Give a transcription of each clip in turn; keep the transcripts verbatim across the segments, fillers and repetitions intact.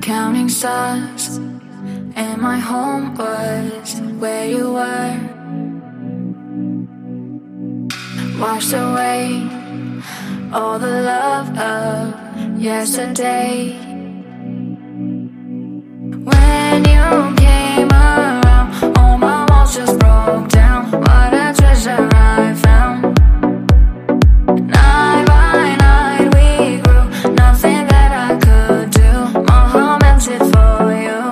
Counting stars, and my home was where you were. Washed away all the love of yesterday. When you came around, all my walls just broke down. What a treasure I found. Night by night we grew, nothing that I could do. My heart melted for you.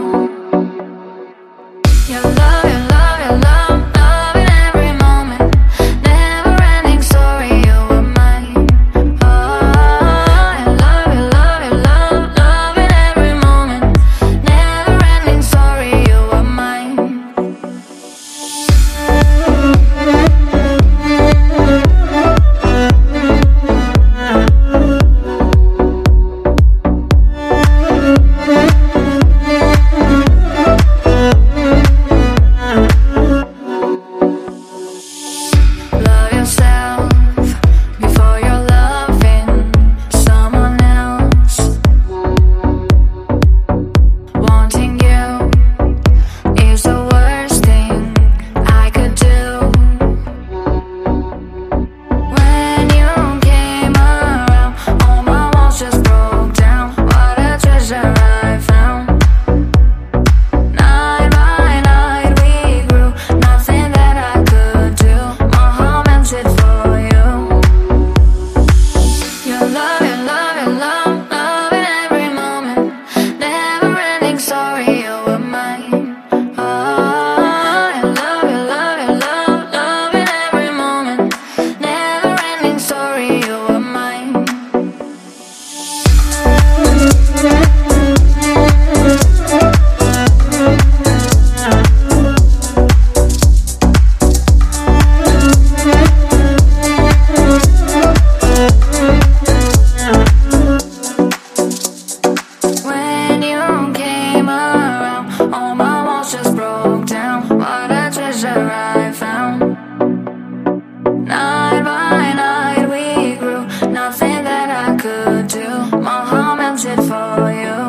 Your love, your love, your love, love in every moment. Never ending story, you were mine. Oh, your love, your love, your love, love in every moment. Never ending story, you were mine. Love yourself before you're loving someone else. Wanting you is the worst thing I could do. When you came around, all my walls just broke down. What a treasure I found. Night by night we grew, nothing that I could do. My heart melted for you. Your love, your love, your love, love in every moment. Never ending story, you were mine. Oh, your love, your love, your love, love in every moment. Never ending story, you were mine. When you came around, all my walls just broke down. What a treasure I found. Night by night we grew, nothing that I could do. My heart melted for you.